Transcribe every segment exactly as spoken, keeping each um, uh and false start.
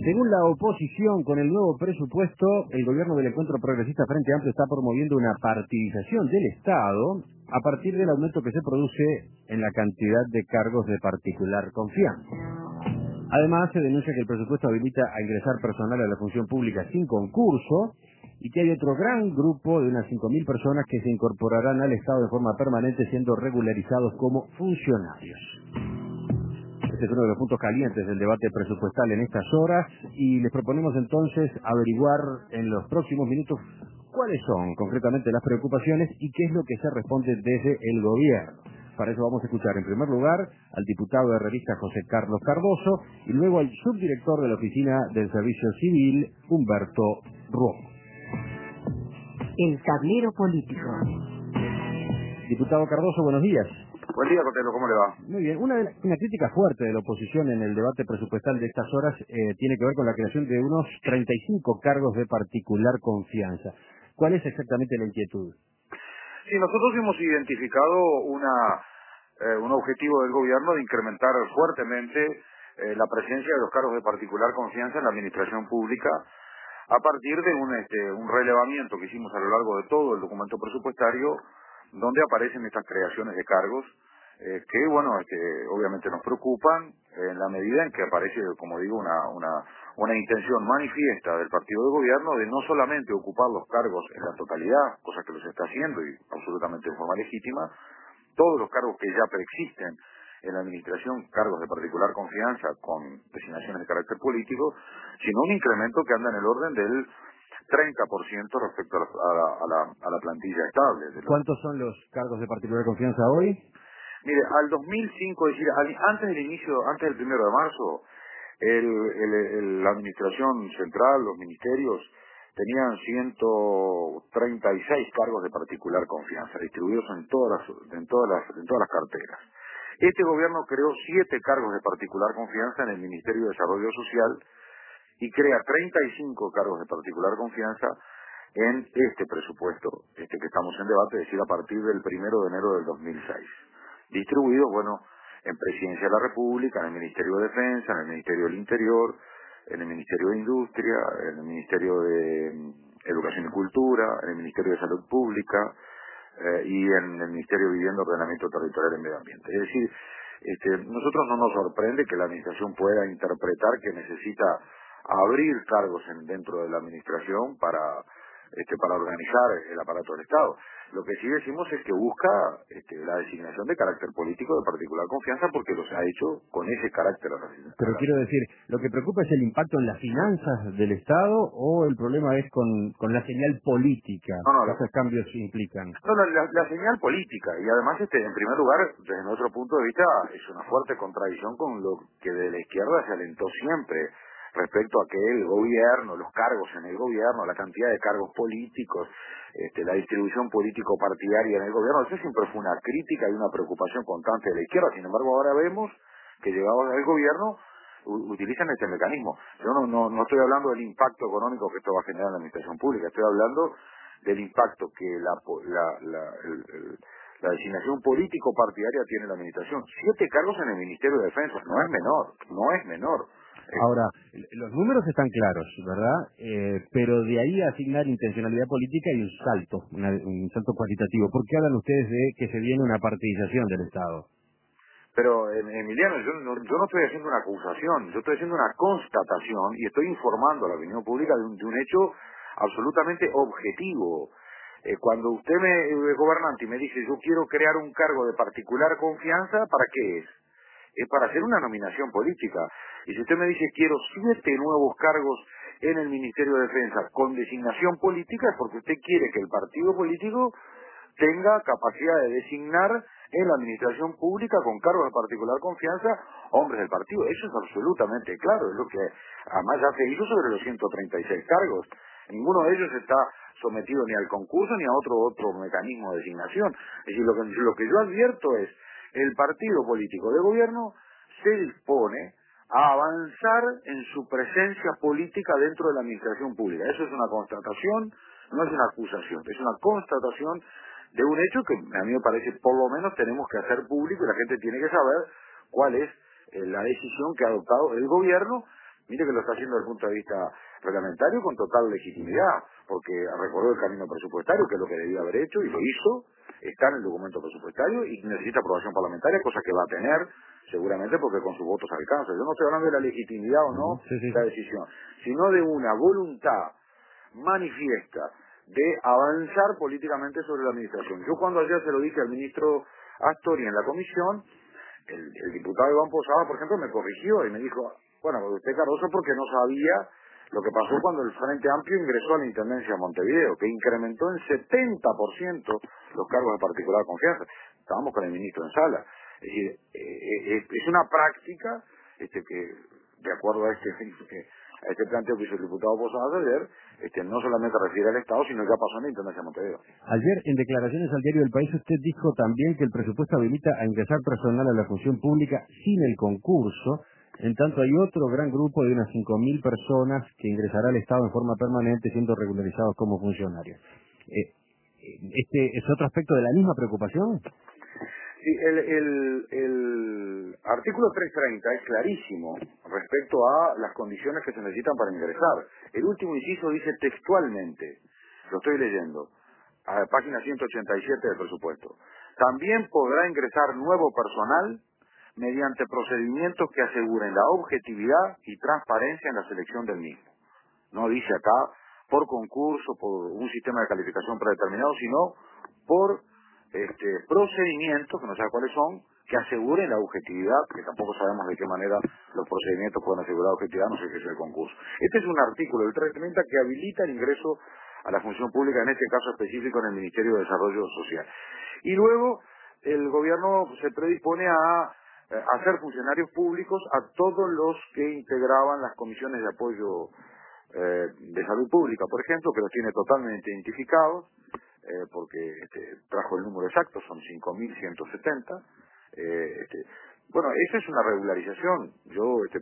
Según la oposición, con el nuevo presupuesto, el gobierno del Encuentro Progresista Frente Amplio está promoviendo una partidización del Estado a partir del aumento que se produce en la cantidad de cargos de particular confianza. Además, se denuncia que el presupuesto habilita a ingresar personal a la función pública sin concurso y que hay otro gran grupo de unas cinco mil personas que se incorporarán al Estado de forma permanente siendo regularizados como funcionarios. Este es uno de los puntos calientes del debate presupuestal en estas horas y les proponemos entonces averiguar en los próximos minutos cuáles son concretamente las preocupaciones y qué es lo que se responde desde el gobierno. Para eso vamos a escuchar en primer lugar al diputado herrerista José Carlos Cardoso y luego al subdirector de la Oficina del Servicio Civil, Humberto Rojo. El tablero político. Diputado Cardoso, buenos días. Buen día, Cotelo, ¿cómo le va? Muy bien. Una, de la- una crítica fuerte de la oposición en el debate presupuestal de estas horas eh, tiene que ver con la creación de unos treinta y cinco cargos de particular confianza. ¿Cuál es exactamente la inquietud? Sí, nosotros hemos identificado una, eh, un objetivo del gobierno de incrementar fuertemente eh, la presencia de los cargos de particular confianza en la administración pública a partir de un, este, un relevamiento que hicimos a lo largo de todo el documento presupuestario donde aparecen estas creaciones de cargos eh, que, bueno, este, obviamente nos preocupan en la medida en que aparece, como digo, una, una, una intención manifiesta del partido de gobierno de no solamente ocupar los cargos en la totalidad, cosa que los está haciendo y absolutamente de forma legítima, todos los cargos que ya preexisten en la administración, cargos de particular confianza con designaciones de carácter político, sino un incremento que anda en el orden del treinta por ciento respecto a la, a la, a la, a la plantilla estable. De los... ¿Cuántos son los cargos de particular confianza hoy? Mire, al dos mil cinco, es decir, al, antes del inicio, antes del primero de marzo, el, el, el, la administración central, los ministerios, tenían ciento treinta y seis cargos de particular confianza, distribuidos en todas las, en todas las, en todas las carteras. Este gobierno creó siete cargos de particular confianza en el Ministerio de Desarrollo Social y crea treinta y cinco cargos de particular confianza en este presupuesto, este que estamos en debate, es decir, a partir del primero de enero del dos mil seis. Distribuidos, bueno, en Presidencia de la República, en el Ministerio de Defensa, en el Ministerio del Interior, en el Ministerio de Industria, en el Ministerio de Educación y Cultura, en el Ministerio de Salud Pública eh, y en el Ministerio de Vivienda, Ordenamiento Territorial y Medio Ambiente. Es decir, este, nosotros no nos sorprende que la Administración pueda interpretar que necesita abrir cargos en, dentro de la Administración para, este, para organizar el aparato del Estado. Lo que sí decimos es que busca este, la designación de carácter político de particular confianza porque los ha hecho con ese carácter. Pero quiero decir, ¿lo que preocupa es el impacto en las finanzas del Estado o el problema es con, con la señal política No, no, que la, esos cambios implican? no, no, la, la señal política y además, este, en primer lugar, desde nuestro punto de vista, es una fuerte contradicción con lo que de la izquierda se alentó siempre respecto a que el gobierno, los cargos en el gobierno, la cantidad de cargos políticos, este, la distribución político-partidaria en el gobierno, eso siempre fue una crítica y una preocupación constante de la izquierda. Sin embargo, ahora vemos que llegados al gobierno u- utilizan este mecanismo. Yo no, no, no estoy hablando del impacto económico que esto va a generar en la administración pública, estoy hablando del impacto que la, po- la, la, el, el, la designación político-partidaria tiene en la administración. Siete cargos en el Ministerio de Defensa, no es menor, no es menor. Ahora, los números están claros, ¿verdad? Eh, pero de ahí a asignar intencionalidad política hay un salto, una- un salto cualitativo. ¿Por qué hablan ustedes de que se viene una partidización del Estado? Pero, em- Emiliano, yo no, yo no estoy haciendo una acusación, yo estoy haciendo una constatación y estoy informando a la opinión pública de un, de un hecho absolutamente objetivo. Eh, cuando usted me es gobernante y me dice yo quiero crear un cargo de particular confianza, ¿para qué es? Es para hacer una nominación política. Y si usted me dice quiero siete nuevos cargos en el Ministerio de Defensa con designación política, es porque usted quiere que el partido político tenga capacidad de designar en la administración pública con cargos de particular confianza hombres del partido. Eso es absolutamente claro, es lo que además ya se hizo sobre los ciento treinta y seis cargos. Ninguno de ellos está sometido ni al concurso ni a otro otro mecanismo de designación. Es decir, lo que, lo que yo advierto es el partido político de gobierno se dispone a avanzar en su presencia política dentro de la administración pública. Eso es una constatación, no es una acusación, es una constatación de un hecho que a mí me parece por lo menos tenemos que hacer público y la gente tiene que saber cuál es eh, la decisión que ha adoptado el gobierno Mire que lo está haciendo desde el punto de vista reglamentario con total legitimidad, porque recordó el camino presupuestario, que es lo que debía haber hecho, y lo hizo, está en el documento presupuestario y necesita aprobación parlamentaria, cosa que va a tener seguramente porque con sus votos alcanza. Yo no estoy hablando de la legitimidad o no Sí, sí, de la sí. decisión, sino de una voluntad manifiesta de avanzar políticamente sobre la administración. Yo cuando ayer se lo dije al ministro Astori en la comisión, el, el diputado Iván Posada, por ejemplo, me corrigió y me dijo, bueno, usted Cardoso porque no sabía lo que pasó cuando el Frente Amplio ingresó a la Intendencia de Montevideo, que incrementó en setenta por ciento los cargos de particular confianza. Estábamos con el ministro en sala. Es decir, eh, eh, es una práctica este, que, de acuerdo a este, a este planteo que hizo el diputado Posada ayer, este, no solamente refiere al Estado, sino que ya pasó en la Intendencia de Montevideo. Ayer, en declaraciones al diario El País, usted dijo también que el presupuesto habilita a ingresar personal a la función pública sin el concurso. En tanto, hay otro gran grupo de unas cinco mil personas que ingresará al Estado en forma permanente, siendo regularizados como funcionarios. Eh, ¿Este es otro aspecto de la misma preocupación? Sí, el, el, el artículo trescientos treinta es clarísimo respecto a las condiciones que se necesitan para ingresar. El último inciso dice textualmente, lo estoy leyendo, a la página ciento ochenta y siete del presupuesto. También podrá ingresar nuevo personal mediante procedimientos que aseguren la objetividad y transparencia en la selección del mismo. No dice acá por concurso, por un sistema de calificación predeterminado, sino por este, procedimientos, que no sabe cuáles son, que aseguren la objetividad, que tampoco sabemos de qué manera los procedimientos pueden asegurar objetividad, no sé qué es el concurso. Este es un artículo del trescientos treinta que habilita el ingreso a la función pública, en este caso específico en el Ministerio de Desarrollo Social. Y luego el gobierno se predispone a eh, hacer funcionarios públicos a todos los que integraban las comisiones de apoyo eh, de salud pública, por ejemplo, que los tiene totalmente identificados, eh, porque este, trajo el número exacto, son cinco mil ciento setenta. Eh, este, bueno, esa es una regularización. Yo este,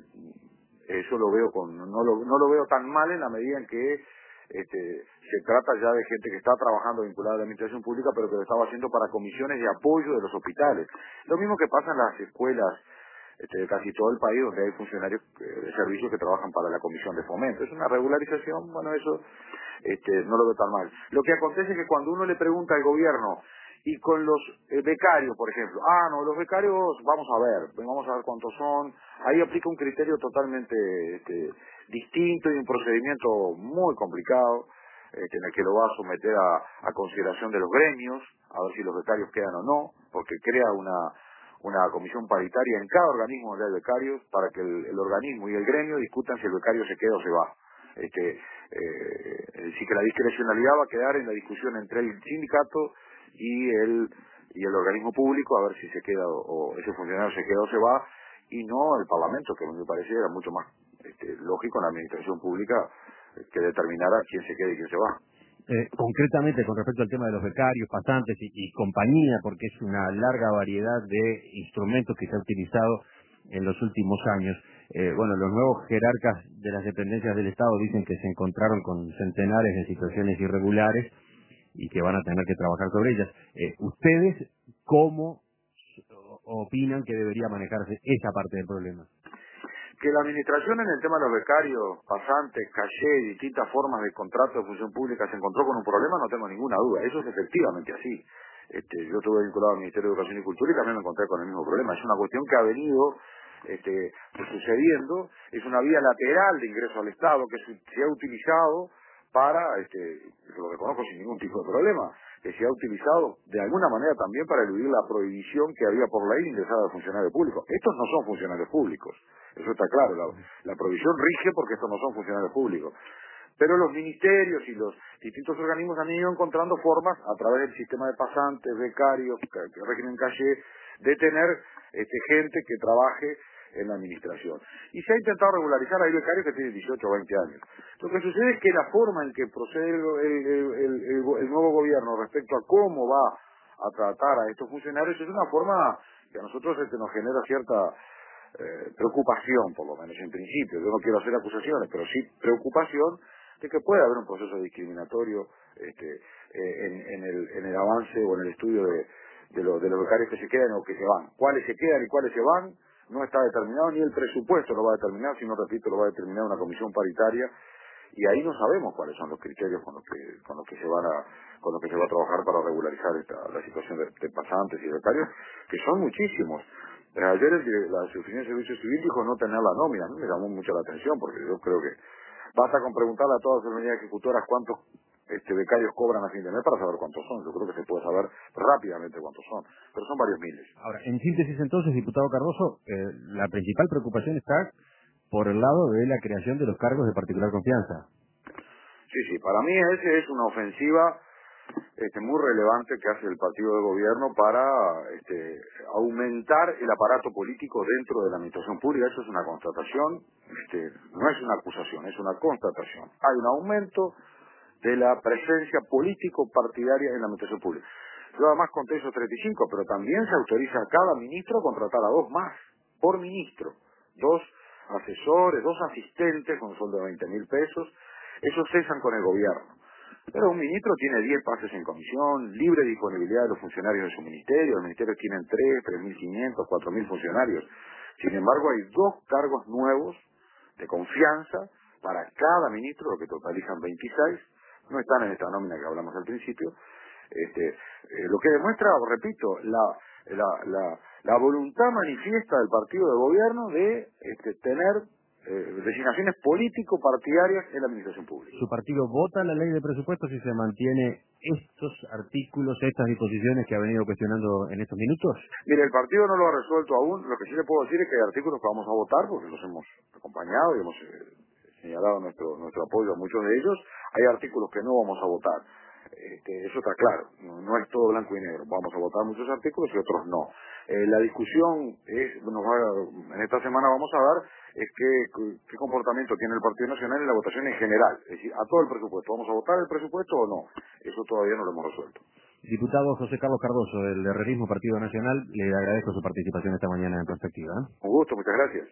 eso lo veo con, no lo, no lo veo tan mal en la medida en que este, se trata ya de gente que está trabajando vinculada a la administración pública, pero que lo estaba haciendo para comisiones de apoyo de los hospitales. Lo mismo que pasa en las escuelas este, de casi todo el país, donde hay funcionarios eh, de servicios que trabajan para la comisión de fomento. Es una regularización, bueno, eso este, no lo veo tan mal. Lo que acontece es que cuando uno le pregunta al gobierno, y con los eh, becarios, por ejemplo, ah, no, los becarios, vamos a ver, vamos a ver cuántos son, ahí aplica un criterio totalmente este, distinto y un procedimiento muy complicado, este, en el que lo va a someter a, a consideración de los gremios, a ver si los becarios quedan o no, porque crea una una comisión paritaria en cada organismo donde hay becarios para que el, el organismo y el gremio discutan si el becario se queda o se va. Este, eh, sí que la discrecionalidad va a quedar en la discusión entre el sindicato y el y el organismo público a ver si se queda o, o ese funcionario se queda o se va, y no el Parlamento, que me parece era mucho más este, lógico en la administración pública eh, que determinara quién se queda y quién se va. Eh, concretamente con respecto al tema de los becarios, pasantes y, y compañía, porque es una larga variedad de instrumentos que se ha utilizado en los últimos años. Eh, bueno, los nuevos jerarcas de las dependencias del Estado dicen que se encontraron con centenares de situaciones irregulares y que van a tener que trabajar sobre ellas. Eh, ¿Ustedes cómo opinan que debería manejarse esa parte del problema? Que la administración en el tema de los becarios, pasantes, caché, distintas formas de contrato de función pública se encontró con un problema, no tengo ninguna duda. Eso es efectivamente así. Este, yo estuve vinculado al Ministerio de Educación y Cultura y también me encontré con el mismo problema. Es una cuestión que ha venido este, sucediendo, es una vía lateral de ingreso al Estado que se ha utilizado para, este, lo reconozco sin ningún tipo de problema, que se ha utilizado de alguna manera también para eludir la prohibición que había por ley de ingresar a funcionarios públicos. Estos no son funcionarios públicos, eso está claro, la, la prohibición rige porque estos no son funcionarios públicos. Pero los ministerios y los distintos organismos han ido encontrando formas, a través del sistema de pasantes, becarios, que régimen caché, de tener este, gente que trabaje en la administración. Y se ha intentado regularizar, hay becarios que tienen dieciocho o veinte años. Lo que sucede es que la forma en que procede el, el, el, el, el nuevo gobierno respecto a cómo va a tratar a estos funcionarios es una forma que a nosotros este, nos genera cierta eh, preocupación, por lo menos en principio. Yo no quiero hacer acusaciones, pero sí preocupación de que pueda haber un proceso discriminatorio este, eh, en, en, el, en el avance o en el estudio de, de, lo, de los becarios que se quedan o que se van. Cuáles se quedan y cuáles se van, no está determinado, ni el presupuesto lo va a determinar, sino, repito, lo va a determinar una comisión paritaria, y ahí no sabemos cuáles son los criterios con los que con los que se van a con los que se va a trabajar para regularizar esta, la situación de, de pasantes y becarios, que son muchísimos. Eh, Ayer el, la Oficina de Servicio Civil dijo no tener la nómina, ¿no? Me llamó mucho la atención, porque yo creo que basta con preguntarle a todas las unidades ejecutoras cuántos este, becarios cobran a fin de mes para saber cuántos son. Yo creo que se puede saber rápidamente cuántos son, pero son varios miles. Ahora, en síntesis entonces, diputado Cardoso, eh, la principal preocupación está por el lado de la creación de los cargos de particular confianza. Sí, sí, para mí ese es una ofensiva este, muy relevante que hace el partido de gobierno para este, aumentar el aparato político dentro de la administración pública. Eso es una constatación, este, no es una acusación, es una constatación. Hay un aumento de la presencia político-partidaria en la administración pública. Yo además conté esos treinta y cinco, pero también se autoriza a cada ministro a contratar a dos más, por ministro. Dos asesores, dos asistentes con un sueldo de veinte mil pesos. Esos cesan con el gobierno. Pero un ministro tiene diez pases en comisión, libre disponibilidad de los funcionarios de su ministerio. Los ministerios tienen tres, tres mil quinientos, cuatro mil funcionarios. Sin embargo, hay dos cargos nuevos de confianza para cada ministro, lo que totalizan veintiséis. No están en esta nómina que hablamos al principio. Este, eh, lo que demuestra, repito, la, la, la, la voluntad manifiesta del partido de gobierno de este, tener eh, designaciones político-partidarias en la administración pública. ¿Su partido vota la ley de presupuestos si se mantiene estos artículos, estas disposiciones que ha venido cuestionando en estos minutos? Mire, el partido no lo ha resuelto aún. Lo que sí le puedo decir es que hay artículos que vamos a votar, porque los hemos acompañado y hemos eh, señalado nuestro nuestro apoyo a muchos de ellos. Hay artículos que no vamos a votar. Este, eso está claro, no, no es todo blanco y negro. Vamos a votar muchos artículos y otros no. Eh, la discusión es, nos va, en esta semana vamos a dar es qué, qué comportamiento tiene el Partido Nacional en la votación en general, es decir, a todo el presupuesto. ¿Vamos a votar el presupuesto o no? Eso todavía no lo hemos resuelto. Diputado José Carlos Cardoso, del Herrerismo Partido Nacional, le agradezco su participación esta mañana en Perspectiva. Un gusto, muchas gracias.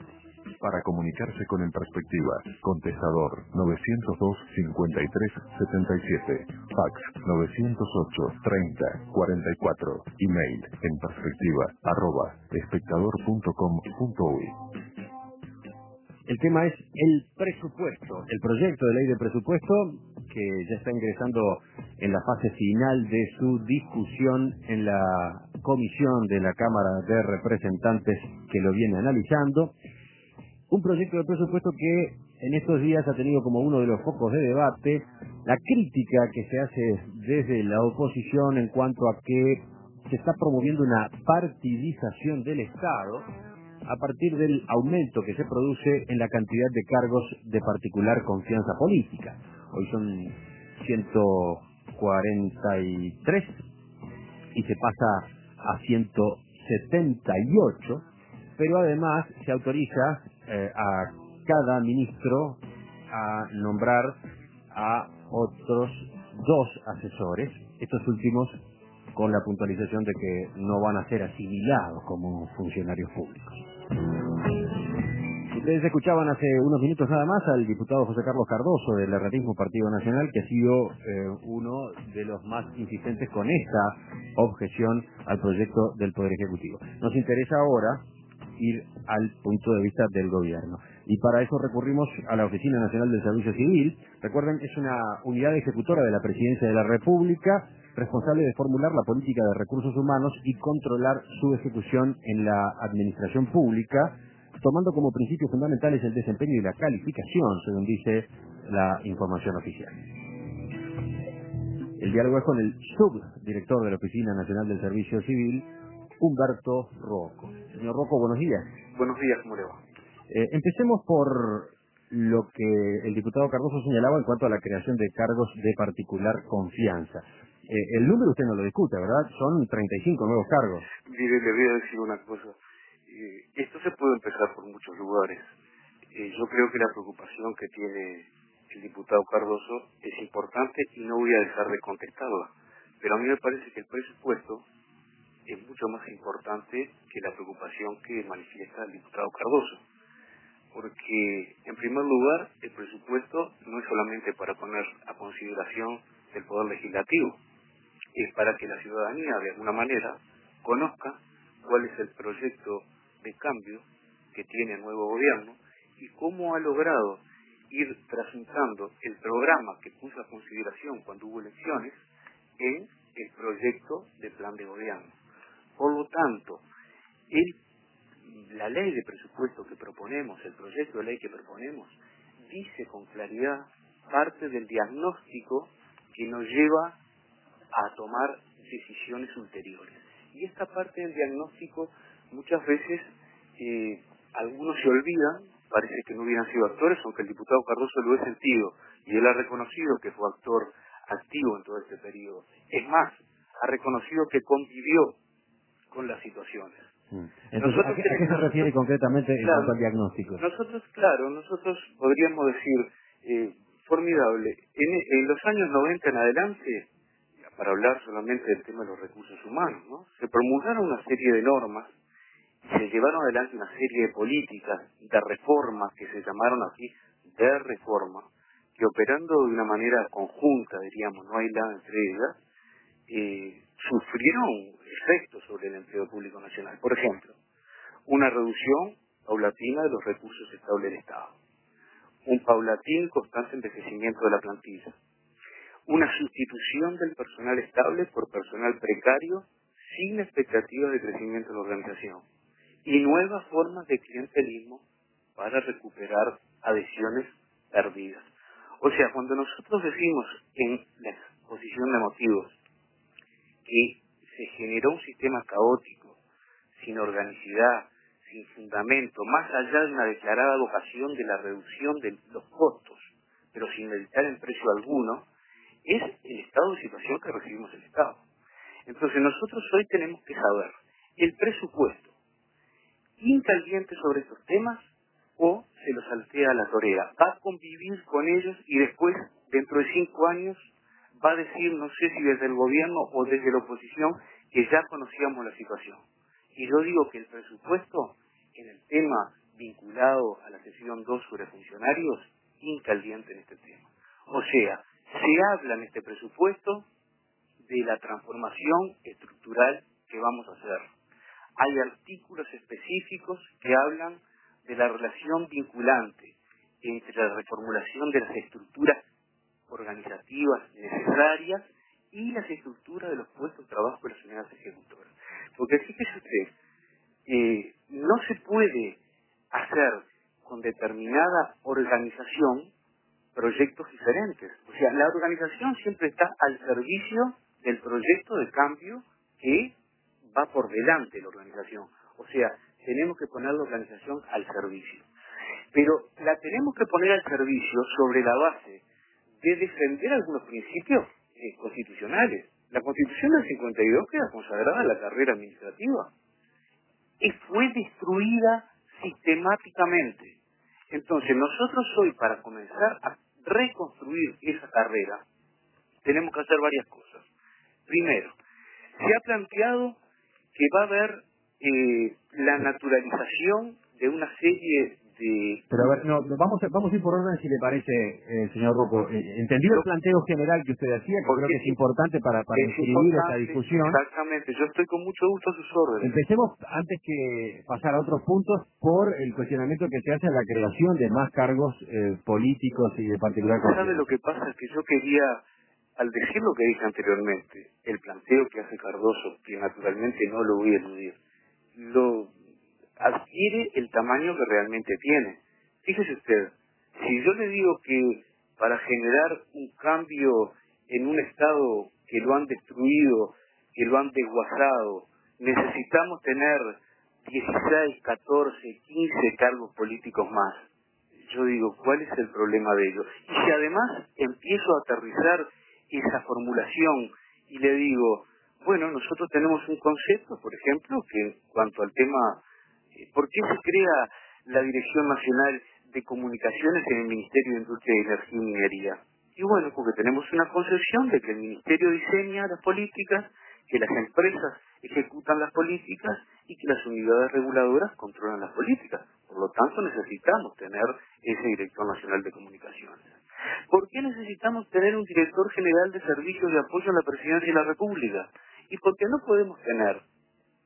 Para comunicarse con En Perspectiva, contestador novecientos dos cincuenta y tres setenta y siete, fax novecientos ocho treinta cuarenta y cuatro, email en perspectiva arroba espectador punto com punto uy. El tema es el presupuesto, el proyecto de ley de presupuesto que ya está ingresando en la fase final de su discusión en la comisión de la Cámara de Representantes que lo viene analizando. Un proyecto de presupuesto que en estos días ha tenido como uno de los focos de debate la crítica que se hace desde la oposición en cuanto a que se está promoviendo una partidización del Estado a partir del aumento que se produce en la cantidad de cargos de particular confianza política. Hoy son ciento cuarenta y tres y se pasa a ciento setenta y ocho, pero además se autoriza eh, a cada ministro a nombrar a otros dos asesores, estos últimos con la puntualización de que no van a ser asimilados como funcionarios públicos. Ustedes escuchaban hace unos minutos nada más al diputado José Carlos Cardoso del Herrerismo Partido Nacional, que ha sido eh, uno de los más insistentes con esta objeción al proyecto del Poder Ejecutivo. Nos interesa ahora ir al punto de vista del gobierno. Y para eso recurrimos a la Oficina Nacional del Servicio Civil. Recuerden, es una unidad ejecutora de la Presidencia de la República, responsable de formular la política de recursos humanos y controlar su ejecución en la administración pública, tomando como principios fundamentales el desempeño y la calificación, según dice la información oficial. El diálogo es con el subdirector de la Oficina Nacional del Servicio Civil, Humberto Rocco. Señor Rocco, buenos días. Buenos días, ¿cómo le va? Eh, empecemos por lo que el diputado Cardoso señalaba en cuanto a la creación de cargos de particular confianza. Eh, el número usted no lo discute, ¿verdad? Son treinta y cinco nuevos cargos. Mire, le voy a decir una cosa. Eh, esto se puede empezar por muchos lugares. Eh, yo creo que la preocupación que tiene el diputado Cardoso es importante y no voy a dejar de contestarla. Pero a mí me parece que el presupuesto es mucho más importante que la preocupación que manifiesta el diputado Cardoso. Porque, en primer lugar, el presupuesto no es solamente para poner a consideración del Poder Legislativo, es para que la ciudadanía, de alguna manera, conozca cuál es el proyecto de cambio que tiene el nuevo gobierno y cómo ha logrado ir trasladando el programa que puso a consideración cuando hubo elecciones en el proyecto de plan de gobierno. Por lo tanto, el, la ley de presupuesto que proponemos, el proyecto de ley que proponemos, dice con claridad parte del diagnóstico que nos lleva a tomar decisiones ulteriores. Y esta parte del diagnóstico muchas veces eh, algunos se olvidan, parece que no hubieran sido actores, aunque el diputado Cardoso lo he sentido y él ha reconocido que fue actor activo en todo este periodo. Es más, ha reconocido que convivió con las situaciones. Mm. Entonces, ¿a qué, ¿a qué se refiere concretamente en claro, cuanto al diagnóstico? Nosotros, claro, nosotros podríamos decir, eh, formidable, en, en los años noventa en adelante, para hablar solamente del tema de los recursos humanos, ¿no? Se promulgaron una serie de normas, se llevaron adelante una serie de políticas, de reformas, que se llamaron aquí de reforma, que operando de una manera conjunta, diríamos, no aislada entre ellas, eh, sufrieron efectos sobre el empleo público nacional. Por ejemplo, una reducción paulatina de los recursos estables del Estado, un paulatino y constante envejecimiento de la plantilla, una sustitución del personal estable por personal precario sin expectativas de crecimiento de la organización y nuevas formas de clientelismo para recuperar adhesiones perdidas. O sea, cuando nosotros decimos en la exposición de motivos que se generó un sistema caótico, sin organicidad, sin fundamento, más allá de una declarada vocación de la reducción de los costos, pero sin meditar en precio alguno, es el estado de situación que recibimos el Estado. Entonces nosotros hoy tenemos que saber el presupuesto, ¿incaliente sobre estos temas o se los saltea a la torera? ¿Va a convivir con ellos y después, dentro de cinco años, va a decir, no sé si desde el gobierno o desde la oposición, que ya conocíamos la situación? Y yo digo que el presupuesto, en el tema vinculado a la sesión dos sobre funcionarios, incaliente en este tema. O sea, se habla en este presupuesto de la transformación estructural que vamos a hacer. Hay artículos específicos que hablan de la relación vinculante entre la reformulación de las estructuras organizativas necesarias y las estructuras de los puestos de trabajo de las unidades ejecutoras. Porque fíjese usted, eh, no se puede hacer con determinada organización proyectos diferentes. O sea, la organización siempre está al servicio del proyecto de cambio que va por delante de la organización. O sea, tenemos que poner la organización al servicio. Pero la tenemos que poner al servicio sobre la base de defender algunos principios eh, constitucionales. La Constitución del cincuenta y dos queda consagrada a la carrera administrativa y fue destruida sistemáticamente. Entonces, nosotros hoy, para comenzar a reconstruir esa carrera, tenemos que hacer varias cosas. Primero, se ha planteado que va a haber eh, la naturalización de una serie de... Pero a ver, no, vamos a, vamos a ir por orden si le parece, eh, señor Rocco. Eh, entendido el planteo general que usted hacía, que creo que es importante para, para inscribir esta discusión. Exactamente, yo estoy con mucho gusto a sus órdenes. Empecemos, antes que pasar a otros puntos, por el cuestionamiento que se hace a la creación de más cargos eh, políticos y de particular... ¿Sabe lo que pasa? Es que yo quería, al decir lo que dije anteriormente, el planteo que hace Cardoso, que naturalmente no lo voy a eludir, lo adquiere el tamaño que realmente tiene. Fíjese usted, si yo le digo que para generar un cambio en un Estado que lo han destruido, que lo han desguazado, necesitamos tener dieciséis, catorce, quince cargos políticos más. Yo digo, ¿cuál es el problema de ello? Y si además empiezo a aterrizar esa formulación y le digo, bueno, nosotros tenemos un concepto, por ejemplo, que en cuanto al tema, ¿por qué se crea la Dirección Nacional de Comunicaciones en el Ministerio de Industria, Energía y Minería? Y bueno, porque tenemos una concepción de que el Ministerio diseña las políticas, que las empresas ejecutan las políticas y que las unidades reguladoras controlan las políticas. Por lo tanto, necesitamos tener ese Director Nacional de Comunicaciones. ¿Por qué necesitamos tener un Director General de Servicios de Apoyo a la Presidencia de la República? ¿Y por qué no podemos tener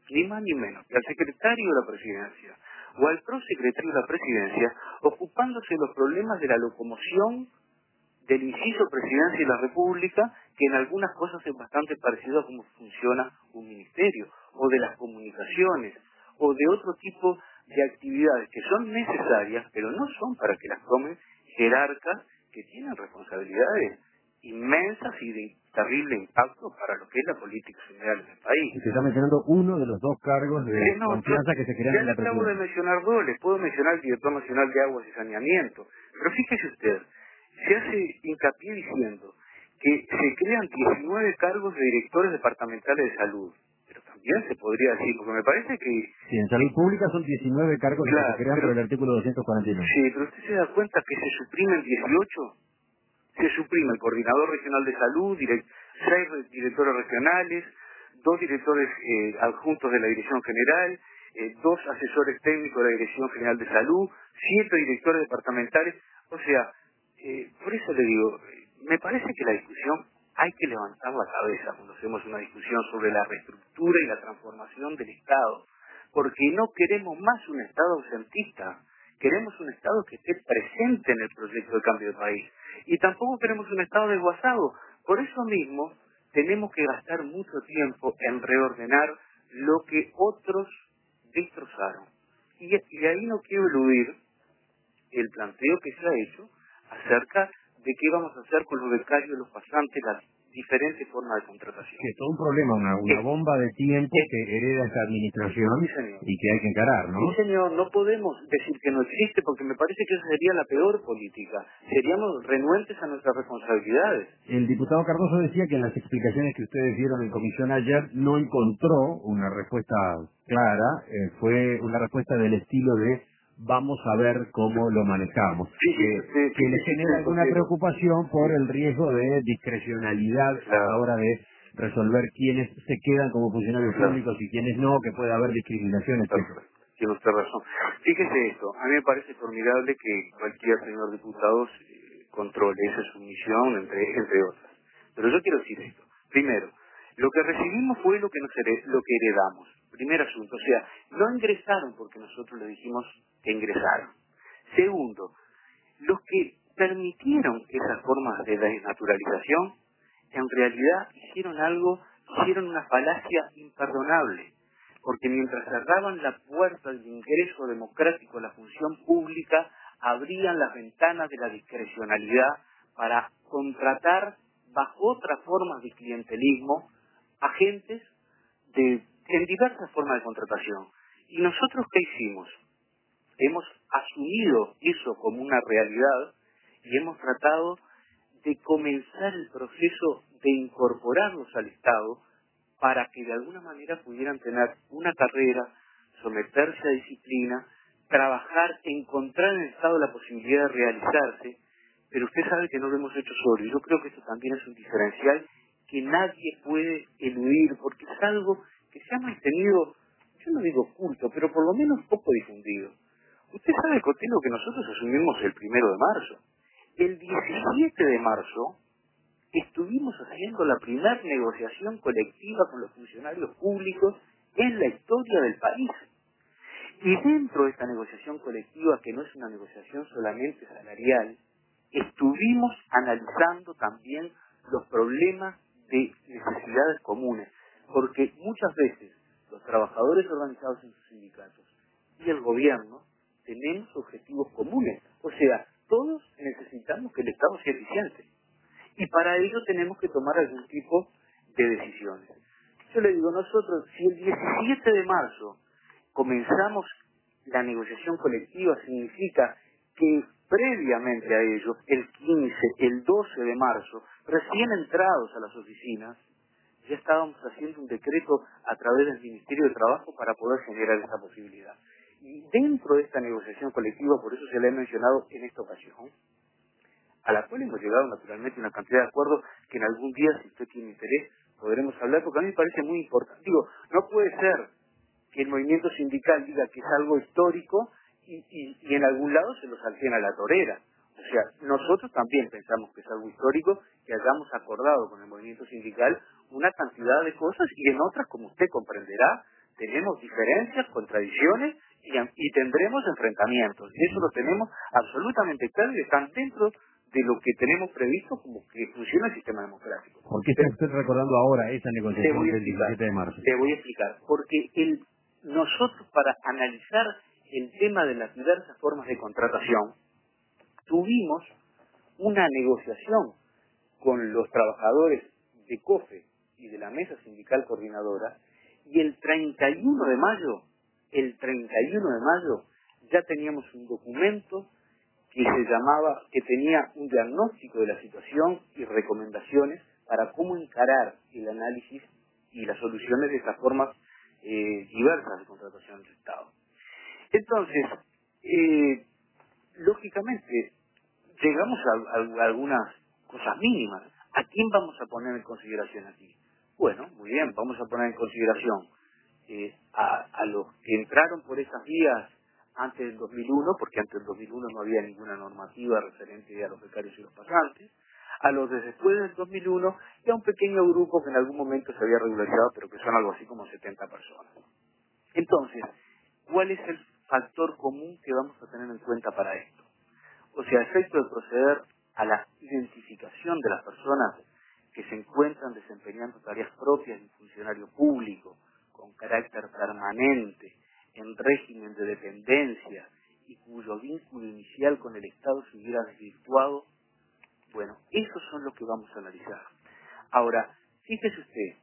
ni más ni menos, que al secretario de la presidencia o al prosecretario de la presidencia ocupándose de los problemas de la locomoción del inciso Presidencia de la República, que en algunas cosas es bastante parecido a cómo funciona un ministerio, o de las comunicaciones, o de otro tipo de actividades que son necesarias, pero no son para que las tomen jerarcas que tienen responsabilidades inmensas y de terrible impacto para lo que es la política general del país. Se está mencionando uno de los dos cargos de Sí, no, confianza yo, que se crean ya en le la acabo de presidencia. mencionar dos, les puedo mencionar el director nacional de aguas y saneamiento, pero fíjese usted, se hace hincapié diciendo que se crean diecinueve cargos de directores departamentales de salud, pero también se podría decir, porque me parece que... Sí, en salud pública son diecinueve cargos Claro, que se crean pero, por el artículo doscientos cuarenta y nueve. sí, pero usted se da cuenta que se suprimen dieciocho, se suprime el coordinador regional de salud, direct, seis directores regionales, dos directores eh, adjuntos de la Dirección General, eh, dos asesores técnicos de la Dirección General de Salud, siete directores departamentales, o sea, eh, por eso le digo, me parece que la discusión hay que levantar la cabeza cuando hacemos una discusión sobre la reestructura y la transformación del Estado, porque no queremos más un Estado ausentista, queremos un Estado que esté presente en el proyecto de cambio de país, y tampoco queremos un Estado desguazado. Por eso mismo tenemos que gastar mucho tiempo en reordenar lo que otros destrozaron. Y, y ahí no quiero eludir el planteo que se ha hecho acerca de qué vamos a hacer con los becarios, los pasantes, las diferentes formas de contratación. Que es todo un problema, una, una Eh, bomba de tiempo eh, que hereda esta administración Sí, señor. y que hay que encarar, ¿no? Sí, señor, no podemos decir que no existe porque me parece que esa sería la peor política. Seríamos renuentes a nuestras responsabilidades. El diputado Cardoso decía que en las explicaciones que ustedes dieron en comisión ayer no encontró una respuesta clara, eh, fue una respuesta del estilo de vamos a ver cómo lo manejamos, Sí, sí, eh, sí, que sí, le sí, genera sí, alguna sí. preocupación por el riesgo de discrecionalidad a Claro. la hora de resolver quiénes se quedan como funcionarios Claro. públicos y quiénes no, que puede haber discriminación, etcétera. Perfecto. Tiene usted razón. Fíjese esto, a mí me parece formidable que cualquier señor diputado eh, controle, esa es su misión, entre, entre otras. Pero yo quiero decir esto. Primero, lo que recibimos fue lo que, nos hered- lo que heredamos. Primer asunto, o sea, no ingresaron porque nosotros les dijimos que ingresaron. Segundo, los que permitieron esas formas de desnaturalización, en realidad hicieron algo, hicieron una falacia imperdonable, porque mientras cerraban la puerta del ingreso democrático a la función pública, abrían las ventanas de la discrecionalidad para contratar bajo otras formas de clientelismo agentes de, en diversas formas de contratación. ¿Y nosotros qué hicimos? Hemos asumido eso como una realidad y hemos tratado de comenzar el proceso de incorporarlos al Estado para que de alguna manera pudieran tener una carrera, someterse a disciplina, trabajar, encontrar en el Estado la posibilidad de realizarse, pero usted sabe que no lo hemos hecho solo, y yo creo que esto también es un diferencial que nadie puede eludir, porque es algo que se ha mantenido, yo no digo oculto, pero por lo menos poco difundido. Usted sabe, Cotelo, que nosotros asumimos el primero de marzo. El diecisiete de marzo estuvimos haciendo la primera negociación colectiva con los funcionarios públicos en la historia del país. Y dentro de esta negociación colectiva, que no es una negociación solamente salarial, estuvimos analizando también los problemas de necesidades comunes, porque muchas veces los trabajadores organizados en sus sindicatos y el gobierno tenemos objetivos comunes, o sea, todos necesitamos que el Estado sea eficiente. Y para ello tenemos que tomar algún tipo de decisiones. Yo le digo, nosotros, si el diecisiete de marzo comenzamos la negociación colectiva, significa que previamente a ello, el quince, el doce de marzo, recién entrados a las oficinas, ya estábamos haciendo un decreto a través del Ministerio de Trabajo para poder generar esa posibilidad. Y dentro de esta negociación colectiva, por eso se le ha mencionado en esta ocasión, a la cual hemos llegado naturalmente a una cantidad de acuerdos que en algún día, si usted tiene interés, podremos hablar, porque a mí me parece muy importante. Digo, no puede ser que el movimiento sindical diga que es algo histórico y, y, y en algún lado se lo salteen a la torera. O sea, nosotros también pensamos que es algo histórico que hayamos acordado con el movimiento sindical una cantidad de cosas y en otras, como usted comprenderá, tenemos diferencias, contradicciones y, y tendremos enfrentamientos. Eso lo tenemos absolutamente claro y están dentro de lo que tenemos previsto como que funciona el sistema democrático. ¿Por qué está usted recordando ahora esa negociación del diecisiete de marzo? Te voy a explicar. Porque el, nosotros, para analizar el tema de las diversas formas de contratación, tuvimos una negociación con los trabajadores de COFE y de la Mesa Sindical Coordinadora, y el treinta y uno de mayo, el treinta y uno de mayo, ya teníamos un documento que se llamaba, que tenía un diagnóstico de la situación y recomendaciones para cómo encarar el análisis y las soluciones de estas formas eh, diversas de contratación del Estado. Entonces, eh, lógicamente, llegamos a, a, a algunas cosas mínimas. ¿A quién vamos a poner en consideración aquí? Bueno, muy bien, vamos a poner en consideración eh, a, a los que entraron por esas vías antes del dos mil uno, porque antes del dos mil uno no había ninguna normativa referente a los becarios y los pasantes, a los de después del dos mil uno y a un pequeño grupo que en algún momento se había regularizado, pero que son algo así como setenta personas. Entonces, ¿cuál es el factor común que vamos a tener en cuenta para esto? O sea, a efecto de proceder a la identificación de las personas que se encuentran desempeñando tareas propias de un funcionario público con carácter permanente, en régimen de dependencia y cuyo vínculo inicial con el Estado se hubiera desvirtuado, bueno, esos son los que vamos a analizar. Ahora, fíjese usted,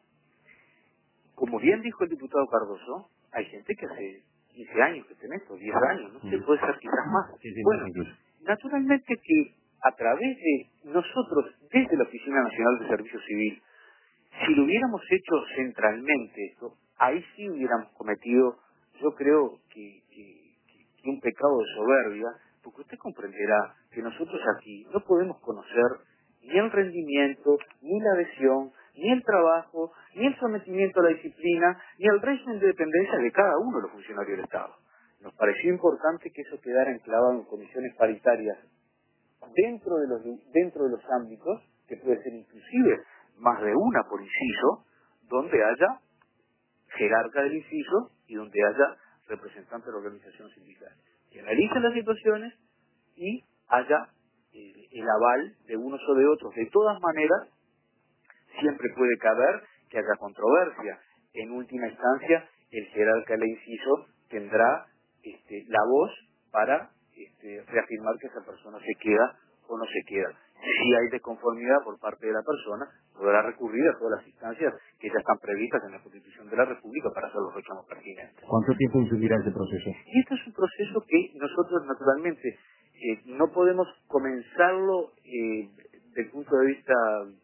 como bien dijo el diputado Cardoso, hay gente que hace quince años que tiene esto, diez años, no sé, puede ser quizás más. Sí, sí, bueno, incluso. Naturalmente que a través de nosotros, desde la Oficina Nacional de Servicio Civil, si lo hubiéramos hecho centralmente esto, ahí sí hubiéramos cometido, yo creo que, que, que un pecado de soberbia, porque usted comprenderá que nosotros aquí no podemos conocer ni el rendimiento, ni la adhesión, ni el trabajo, ni el sometimiento a la disciplina, ni el régimen de dependencia de cada uno de los funcionarios del Estado. Nos pareció importante que eso quedara enclavado en comisiones paritarias dentro de los dentro de los ámbitos, que puede ser inclusive más de una por inciso, donde haya jerarca del inciso y donde haya representante de la organización sindical, que analicen las situaciones y haya eh, el aval de unos o de otros. De todas maneras, siempre puede caber que haya controversia. En última instancia, el jerarca del inciso tendrá este, la voz para este, reafirmar que esa persona se queda o no se queda. Si hay desconformidad por parte de la persona, podrá recurrir a todas las instancias que ya están previstas en la Constitución de la República para hacer los reclamos pertinentes. ¿Cuánto tiempo influirá ese proceso? Y este es un proceso que nosotros naturalmente eh, no podemos comenzarlo eh, desde el punto de vista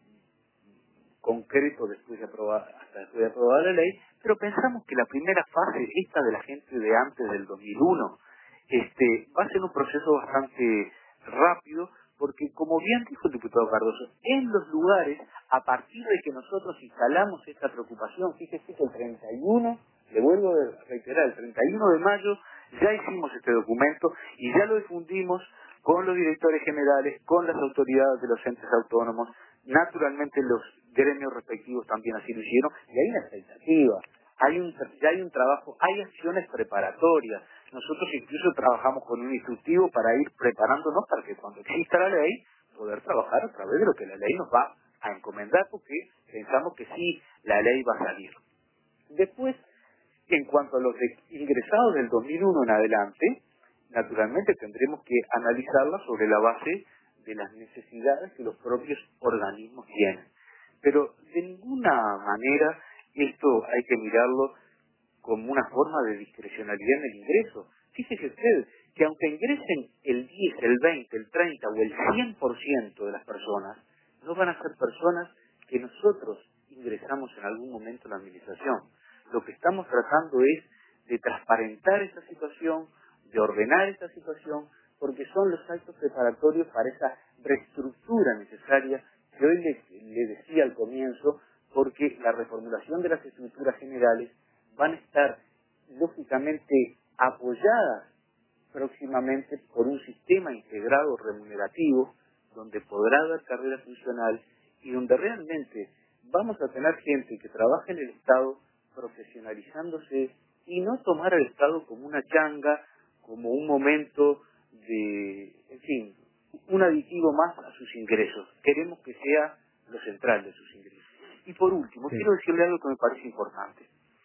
concreto después de aprobar, hasta después de aprobar la ley, pero pensamos que la primera fase, esta de la gente de antes del dos mil uno, este, va a ser un proceso bastante rápido, porque como bien dijo el diputado Cardoso, en los lugares, a partir de que nosotros instalamos esta preocupación, fíjese que el treinta y uno, le vuelvo a reiterar, el treinta y uno de mayo ya hicimos este documento y ya lo difundimos con los directores generales, con las autoridades de los entes autónomos, naturalmente los gremios respectivos también así lo hicieron, y hay una expectativa, hay un, ya hay un trabajo, hay acciones preparatorias. Nosotros incluso trabajamos con un instructivo para ir preparándonos para que cuando exista la ley, poder trabajar a través de lo que la ley nos va a encomendar, porque pensamos que sí, la ley va a salir. Después, en cuanto a los ingresados del dos mil uno en adelante, naturalmente tendremos que analizarla sobre la base de las necesidades que los propios organismos tienen. Pero de ninguna manera esto hay que mirarlo como una forma de discrecionalidad en el ingreso. Fíjese usted que aunque ingresen el diez, el veinte, el treinta o el cien por ciento de las personas, no van a ser personas que nosotros ingresamos en algún momento en la administración. Lo que estamos tratando es de transparentar esta situación, de ordenar esta situación, porque son los actos preparatorios para esa reestructura necesaria que hoy le, le decía al comienzo, porque la reformulación de las estructuras generales van a estar lógicamente apoyadas próximamente por un sistema integrado remunerativo donde podrá haber carrera funcional y donde realmente vamos a tener gente que trabaje en el Estado profesionalizándose y no tomar al Estado como una changa, como un momento de, en fin, un aditivo más a sus ingresos. Queremos que sea lo central de sus ingresos. Y por último, sí. quiero decirle algo que me parece importante.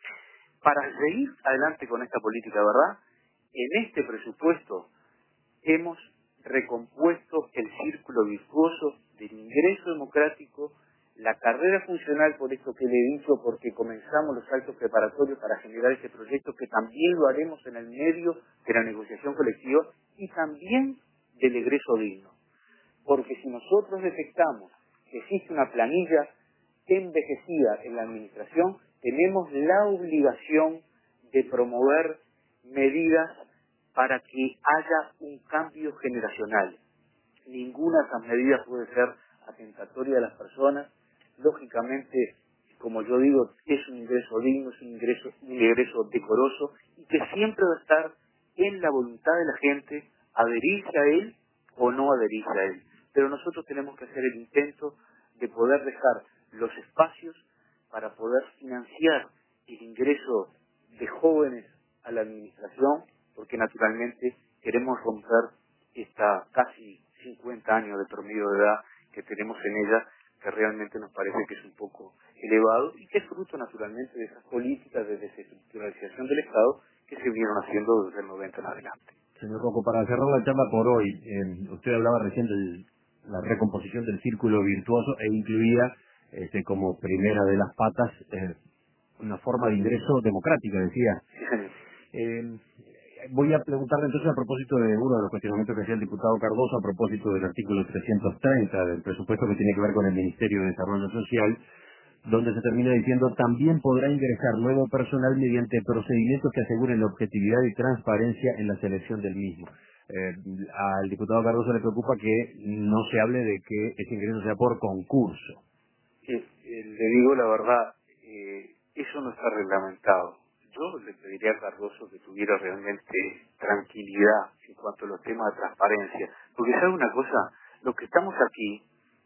Para seguir adelante con esta política, ¿verdad? En este presupuesto hemos recompuesto el círculo virtuoso del ingreso democrático, la carrera funcional, por esto que le he dicho, porque comenzamos los actos preparatorios para generar este proyecto, que también lo haremos en el medio de la negociación colectiva, y también del egreso digno. Porque si nosotros detectamos que existe una planilla envejecida en la administración, tenemos la obligación de promover medidas para que haya un cambio generacional. Ninguna de esas medidas puede ser atentatoria de las personas. Lógicamente, como yo digo, es un ingreso digno, es un ingreso, un ingreso decoroso, y que siempre va a estar en la voluntad de la gente adherirse a él o no adherirse a él. Pero nosotros tenemos que hacer el intento de poder dejar los espacios para poder financiar el ingreso de jóvenes a la administración, porque naturalmente queremos romper esta casi cincuenta años de promedio de edad que tenemos en ella, que realmente nos parece que es un poco elevado y que es fruto naturalmente de esas políticas de desestructuralización del Estado que se vinieron haciendo desde el noventa en adelante. Señor Rocco, para cerrar la charla por hoy, eh, usted hablaba recién de la recomposición del círculo virtuoso e incluía este, como primera de las patas eh, una forma de ingreso democrática, decía. Sí, señor. Eh, voy a preguntarle entonces a propósito de uno de los cuestionamientos que hacía el diputado Cardoso a propósito del artículo trescientos treinta del presupuesto que tiene que ver con el Ministerio de Desarrollo Social, donde se termina diciendo también podrá ingresar nuevo personal mediante procedimientos que aseguren la objetividad y transparencia en la selección del mismo. Eh, al diputado Cardoso le preocupa que no se hable de que ese ingreso sea por concurso. Eh, eh, le digo la verdad, eh, eso no está reglamentado. Yo le pediría a Cardoso que tuviera realmente tranquilidad en cuanto a los temas de transparencia, porque sabe una cosa, los que estamos aquí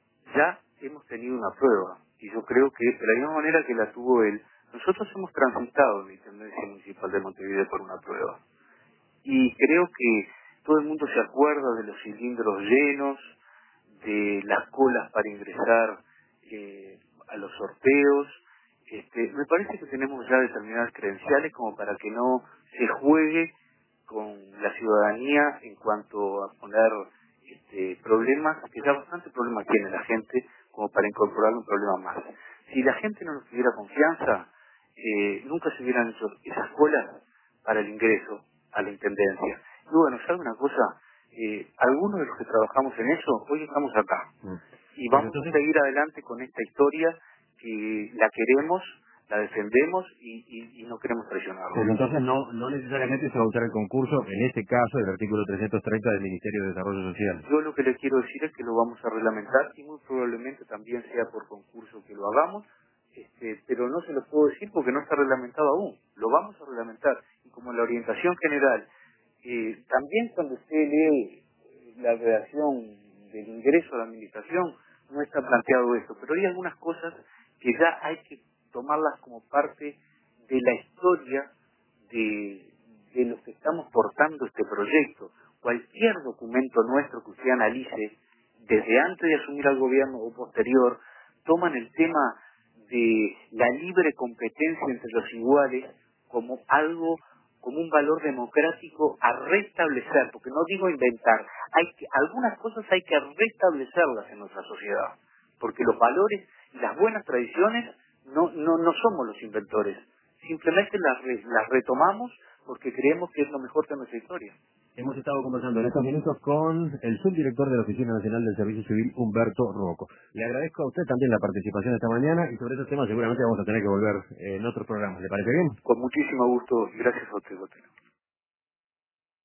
ya hemos tenido una prueba, y yo creo que de la misma manera que la tuvo él, nosotros hemos transitado en la Intendencia Municipal de Montevideo por una prueba. Y creo que todo el mundo se acuerda de los cilindros llenos, de las colas para ingresar eh, a los sorteos. Este, me parece que tenemos ya determinadas credenciales como para que no se juegue con la ciudadanía en cuanto a poner este, problemas, que ya bastante problemas tiene la gente, como para incorporar un problema más. Si la gente no nos tuviera confianza, eh, nunca se hubieran hecho esas colas para el ingreso a la Intendencia. Y bueno, ¿sabe una cosa? Eh, algunos de los que trabajamos en eso, hoy estamos acá. Mm. Y vamos entonces a seguir adelante con esta historia que la queremos, la defendemos y, y, y no queremos traicionarla. Pero entonces no, no necesariamente se va a usar el concurso, en este caso, el artículo trescientos treinta del Ministerio de Desarrollo Social. Yo lo que le quiero decir es que lo vamos a reglamentar y muy probablemente también sea por concurso que lo hagamos, este, pero no se lo puedo decir porque no está reglamentado aún. Lo vamos a reglamentar. Y como la orientación general, eh, también cuando usted lee la redacción del ingreso a la administración, no está planteado esto, pero hay algunas cosas que ya hay que tomarlas como parte de la historia de, de los que estamos portando este proyecto. Cualquier documento nuestro que usted analice, desde antes de asumir al gobierno o posterior, toman el tema de la libre competencia entre los iguales como algo, como un valor democrático a restablecer, porque no digo inventar, hay que, algunas cosas hay que restablecerlas en nuestra sociedad, porque los valores y las buenas tradiciones no, no, no somos los inventores, simplemente las, re, las retomamos porque creemos que es lo mejor de nuestra historia. Hemos estado conversando en estos minutos con el subdirector de la Oficina Nacional del Servicio Civil, Humberto Rocco. Le agradezco a usted también la participación esta mañana y sobre estos temas seguramente vamos a tener que volver en otros programas. ¿Le parece bien? Con muchísimo gusto y gracias a usted, doctor.